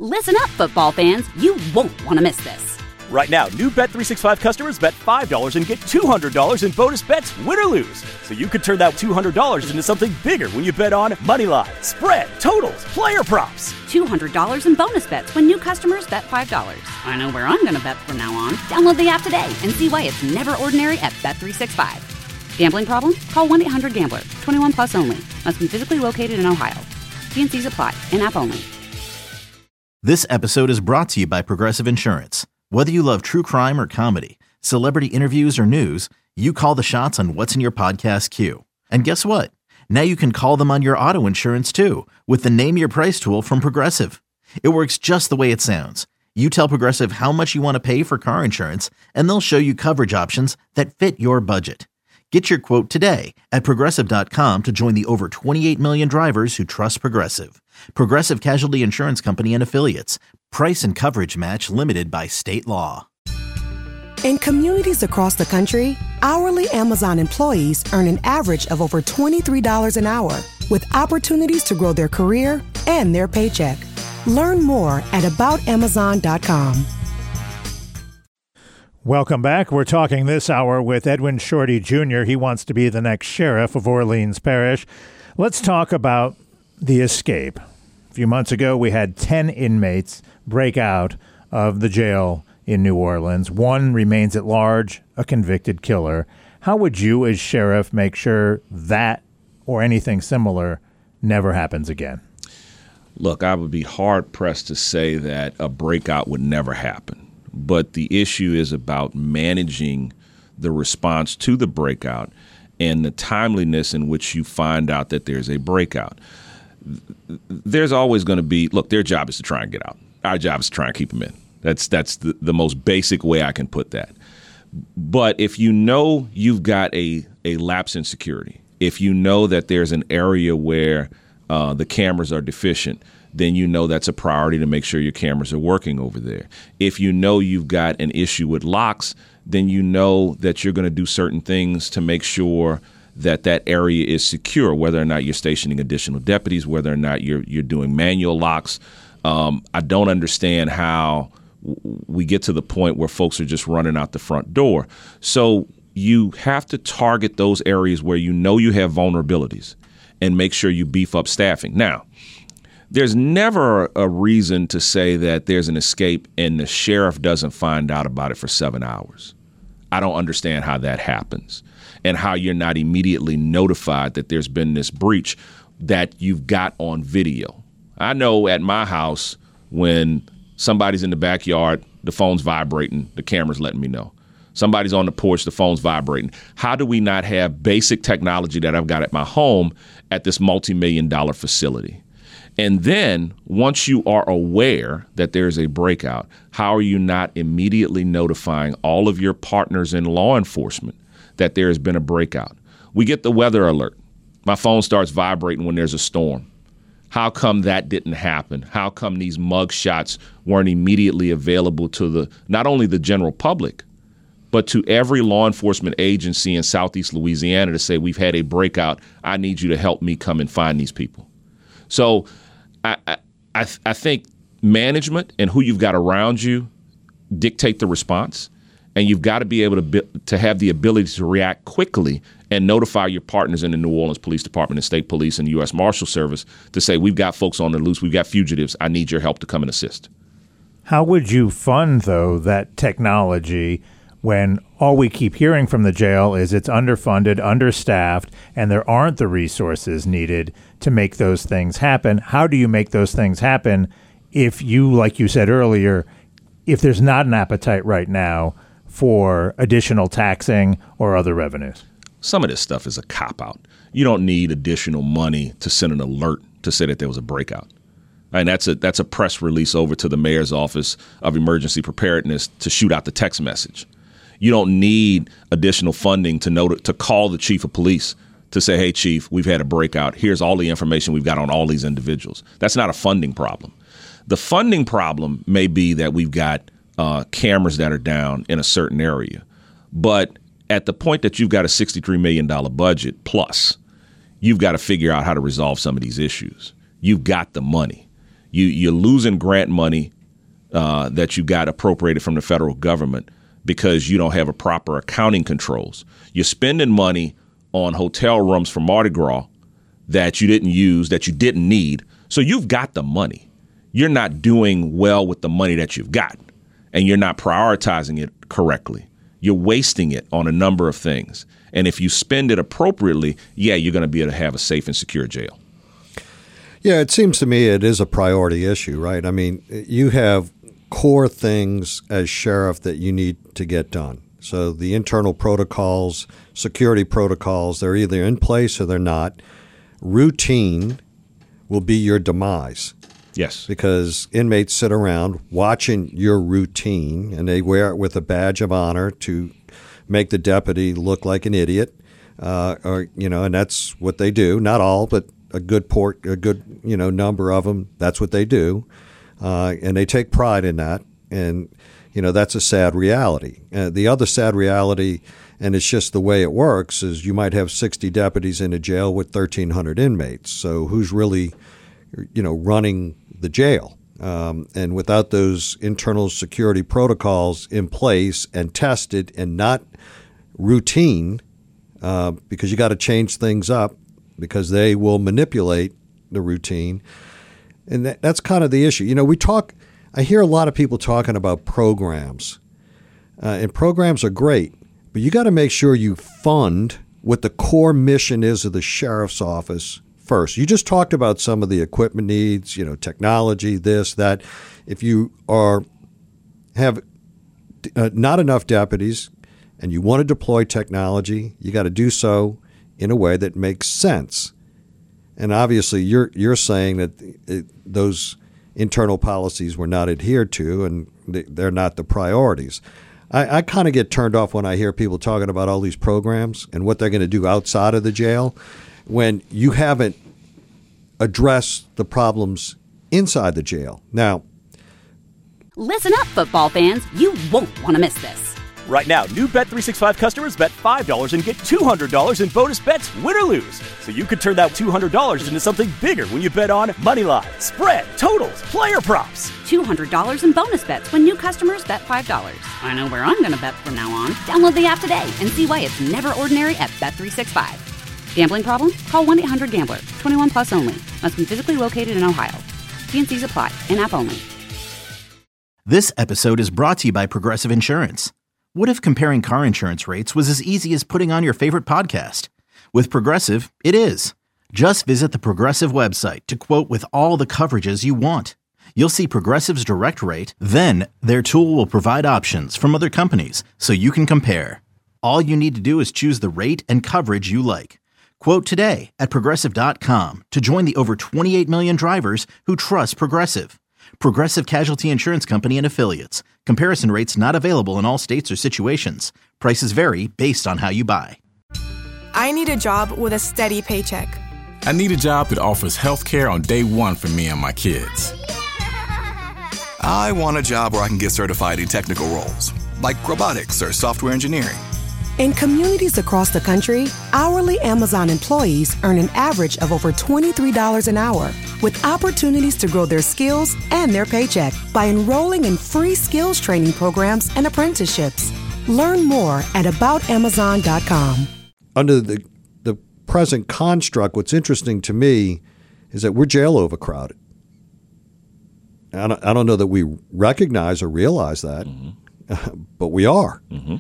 Listen up, football fans. You won't want to miss this. Right now, new Bet365 customers bet $5 and get $200 in bonus bets, win or lose. So you could turn that $200 into something bigger when you bet on money line, spread, totals, player props. $200 in bonus bets when new customers bet $5. I know where I'm going to bet from now on. Download the app today and see why it's never ordinary at Bet365. Gambling problem? Call 1-800-GAMBLER. 21 plus only. Must be physically located in Ohio. T&Cs apply. In-app only. This episode is brought to you by Progressive Insurance. Whether you love true crime or comedy, celebrity interviews or news, you call the shots on what's in your podcast queue. And guess what? Now you can call them on your auto insurance too with the Name Your Price tool from Progressive. It works just the way it sounds. You tell Progressive how much you want to pay for car insurance, and they'll show you coverage options that fit your budget. Get your quote today at Progressive.com to join the over 28 million drivers who trust Progressive. Progressive Casualty Insurance Company and Affiliates. Price and coverage match limited by state law. In communities across the country, hourly Amazon employees earn an average of over $23 an hour, with opportunities to grow their career and their paycheck. Learn more at aboutamazon.com. Welcome back. We're talking this hour with Edwin Shorty Jr. He wants to be the next sheriff of Orleans Parish. Let's talk about the escape. A few months ago, we had 10 inmates break out of the jail in New Orleans. One remains at large, a convicted killer. How would you, as sheriff, make sure that or anything similar never happens again? Look, I would be hard-pressed to say that a breakout would never happen. But the issue is about managing the response to the breakout and the timeliness in which you find out that there's a breakout. There's always going to be, look, their job is to try and get out. Our job is to try and keep them in. That's the most basic way I can put that. But if you know you've got a lapse in security, if you know that there's an area where the cameras are deficient, then you know that's a priority to make sure your cameras are working over there. If you know you've got an issue with locks, then you know that you're going to do certain things to make sure that that area is secure, whether or not you're stationing additional deputies, whether or not you're doing manual locks. I don't understand how we get to the point where folks are just running out the front door. So you have to target those areas where you know you have vulnerabilities and make sure you beef up staffing. Now, there's never a reason to say that there's an escape and the sheriff doesn't find out about it for 7 hours. I don't understand how that happens and how you're not immediately notified that there's been this breach that you've got on video. I know at my house when somebody's in the backyard, the phone's vibrating, the camera's letting me know. Somebody's on the porch, the phone's vibrating. How do we not have basic technology that I've got at my home at this multi-million-dollar facility? And then once you are aware that there's a breakout, how are you not immediately notifying all of your partners in law enforcement that there has been a breakout? We get the weather alert. My phone starts vibrating when there's a storm. How come that didn't happen? How come these mug shots weren't immediately available to not only the general public, but to every law enforcement agency in Southeast Louisiana to say, we've had a breakout. I need you to help me come and find these people. So I think management and who you've got around you dictate the response, and you've got to be able to have the ability to react quickly and notify your partners in the New Orleans Police Department and State Police and U.S. Marshal Service to say, we've got folks on the loose, we've got fugitives, I need your help to come and assist. How would you fund, though, that technology when all we keep hearing from the jail is it's underfunded, understaffed, and there aren't the resources needed to make those things happen? How do you make those things happen if you, like you said earlier, if there's not an appetite right now for additional taxing or other revenues? Some of this stuff is a cop-out. You don't need additional money to send an alert to say that there was a breakout. And that's a press release over to the mayor's office of emergency preparedness to shoot out the text message. You don't need additional funding to call the chief of police to say, hey, chief, we've had a breakout. Here's all the information we've got on all these individuals. That's not a funding problem. The funding problem may be that we've got cameras that are down in a certain area. But at the point that you've got a $63 million budget plus, you've got to figure out how to resolve some of these issues. You've got the money. You're losing grant money that you got appropriated from the federal government because you don't have a proper accounting controls. You're spending money on hotel rooms for Mardi Gras that you didn't use, that you didn't need. So you've got the money. You're not doing well with the money that you've got, and you're not prioritizing it correctly. You're wasting it on a number of things. And if you spend it appropriately, yeah, you're going to be able to have a safe and secure jail. Yeah, it seems to me it is a priority issue, right? I mean, you have core things as sheriff that you need to get done. So the internal protocols, security protocols, they're either in place or they're not. Routine will be your demise. Yes. Because inmates sit around watching your routine, and they wear it with a badge of honor to make the deputy look like an idiot, and that's what they do. Not all, but a good number of them. That's what they do, and they take pride in that. And that's a sad reality. The other sad reality, and it's just the way it works, is you might have 60 deputies in a jail with 1,300 inmates. So who's really, running the jail? And without those internal security protocols in place and tested and not routine, because you got to change things up because they will manipulate the routine. And that's kind of the issue. I hear a lot of people talking about programs, and programs are great, but you got to make sure you fund what the core mission is of the sheriff's office first. You just talked about some of the equipment needs, technology, this, that. If you have not enough deputies and you want to deploy technology, you got to do so in a way that makes sense. And obviously you're saying that those internal policies were not adhered to and they're not the priorities. I kind of get turned off when I hear people talking about all these programs and what they're going to do outside of the jail when you haven't addressed the problems inside the jail. Now, listen up, football fans. You won't want to miss this. Right now, new Bet365 customers bet $5 and get $200 in bonus bets, win or lose. So you could turn that $200 into something bigger when you bet on money line, spread, totals, player props. $200 in bonus bets when new customers bet $5. I know where I'm going to bet from now on. Download the app today and see why it's never ordinary at Bet365. Gambling problem? Call 1-800-GAMBLER. 21 plus only. Must be physically located in Ohio. T&Cs apply. In-app only. This episode is brought to you by Progressive Insurance. What if comparing car insurance rates was as easy as putting on your favorite podcast? With Progressive, it is. Just visit the Progressive website to quote with all the coverages you want. You'll see Progressive's direct rate, then their tool will provide options from other companies so you can compare. All you need to do is choose the rate and coverage you like. Quote today at Progressive.com to join the over 28 million drivers who trust Progressive. Progressive Casualty Insurance Company and Affiliates. Comparison rates not available in all states or situations. Prices vary based on how you buy. I need a job with a steady paycheck. I need a job that offers health care on day one for me and my kids. I want a job where I can get certified in technical roles, like robotics or software engineering. In communities across the country, hourly Amazon employees earn an average of over $23 an hour, with opportunities to grow their skills and their paycheck by enrolling in free skills training programs and apprenticeships. Learn more at aboutamazon.com. Under the present construct, what's interesting to me is that we're jail overcrowded. I don't know that we recognize or realize that, but we are. Mm-hmm.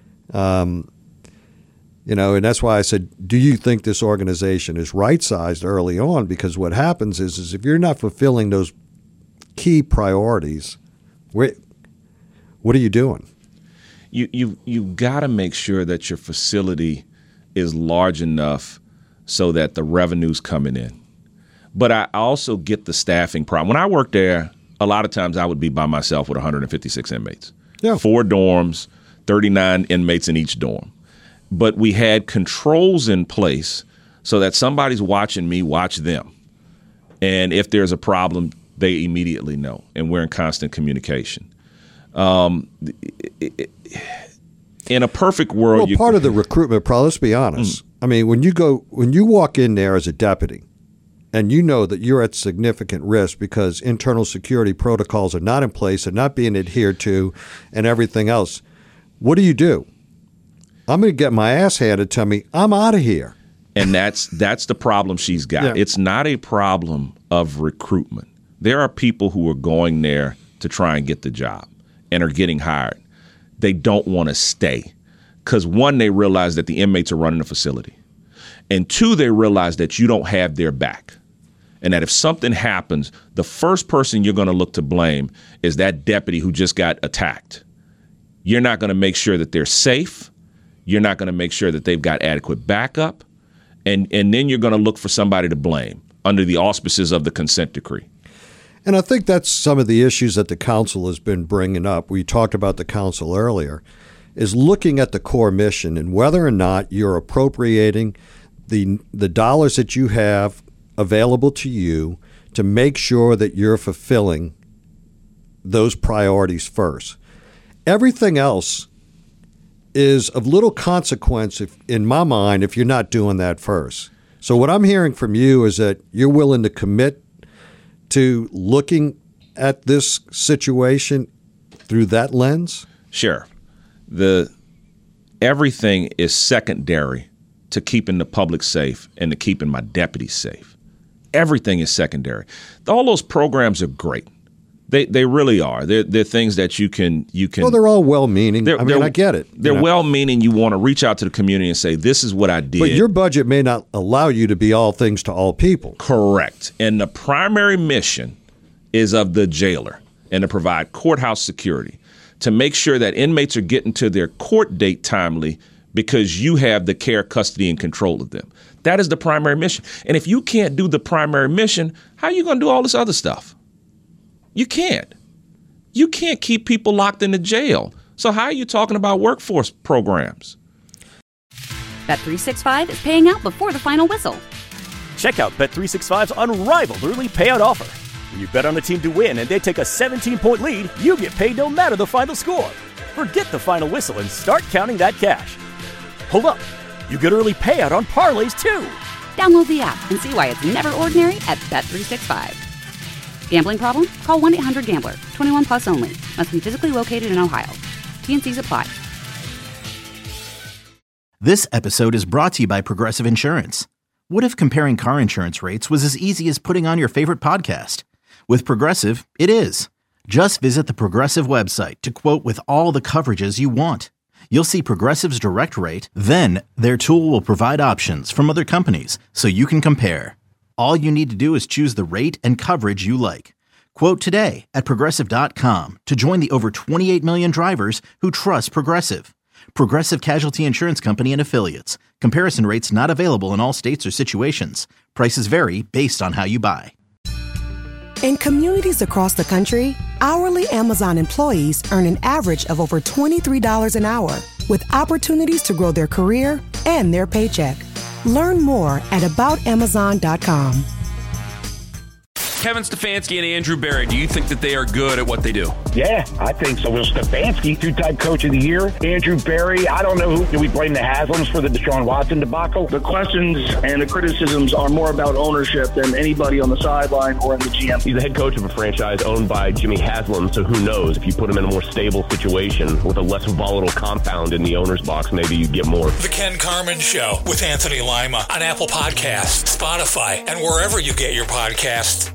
And that's why I said, do you think this organization is right-sized early on? Because what happens is if you're not fulfilling those key priorities, what are you doing? You've got to make sure that your facility is large enough so that the revenue's coming in. But I also get the staffing problem. When I worked there, a lot of times I would be by myself with 156 inmates. Yeah. 4 dorms, 39 inmates in each dorm. But we had controls in place so that somebody's watching me watch them. And if there's a problem, they immediately know. And we're in constant communication. In a perfect world, well, part of the recruitment problem, let's be honest. I mean, when you walk in there as a deputy and you know that you're at significant risk because internal security protocols are not in place, are not being adhered to, and everything else, what do? I'm going to get my ass handed to me. I'm out of here. And that's the problem she's got. Yeah. It's not a problem of recruitment. There are people who are going there to try and get the job and are getting hired. They don't want to stay because, one, they realize that the inmates are running the facility. And two, they realize that you don't have their back. And that if something happens, the first person you're going to look to blame is that deputy who just got attacked. You're not going to make sure that they're safe. You're not going to make sure that they've got adequate backup. And then you're going to look for somebody to blame under the auspices of the consent decree. And I think that's some of the issues that the council has been bringing up. We talked about the council earlier, is looking at the core mission and whether or not you're appropriating the dollars that you have available to you to make sure that you're fulfilling those priorities first. Everything else is of little consequence, in my mind, if you're not doing that first. So what I'm hearing from you is that you're willing to commit to looking at this situation through that lens? Sure. Everything is secondary to keeping the public safe and to keeping my deputies safe. Everything is secondary. All those programs are great. They really are. They're things that you can. Well, they're all well-meaning. I get it. They're well-meaning. You want to reach out to the community and say, this is what I did. But your budget may not allow you to be all things to all people. Correct. And the primary mission is of the jailer and to provide courthouse security, to make sure that inmates are getting to their court date timely because you have the care, custody, and control of them. That is the primary mission. And if you can't do the primary mission, how are you going to do all this other stuff? You can't. You can't keep people locked in the jail. So how are you talking about workforce programs? Bet365 is paying out before the final whistle. Check out Bet365's unrivaled early payout offer. When you bet on a team to win and they take a 17-point lead, you get paid no matter the final score. Forget the final whistle and start counting that cash. Hold up. You get early payout on parlays, too. Download the app and see why it's never ordinary at Bet365. Gambling problem? Call 1-800-GAMBLER. 21 plus only. Must be physically located in Ohio. T&Cs apply. This episode is brought to you by Progressive Insurance. What if comparing car insurance rates was as easy as putting on your favorite podcast? With Progressive, it is. Just visit the Progressive website to quote with all the coverages you want. You'll see Progressive's direct rate, then their tool will provide options from other companies so you can compare. All you need to do is choose the rate and coverage you like. Quote today at Progressive.com to join the over 28 million drivers who trust Progressive. Progressive Casualty Insurance Company and Affiliates. Comparison rates not available in all states or situations. Prices vary based on how you buy. In communities across the country, hourly Amazon employees earn an average of over $23 an hour, with opportunities to grow their career and their paycheck. Learn more at aboutamazon.com. Kevin Stefanski and Andrew Berry, do you think that they are good at what they do? Yeah, I think so. Will Stefanski, two-time coach of the year. Andrew Berry, I don't know who. Do we blame the Haslams for the Deshaun Watson debacle? The questions and the criticisms are more about ownership than anybody on the sideline or in the GM. He's the head coach of a franchise owned by Jimmy Haslam, so who knows? If you put him in a more stable situation with a less volatile compound in the owner's box, maybe you get more. The Ken Carman Show with Anthony Lima on Apple Podcasts, Spotify, and wherever you get your podcasts.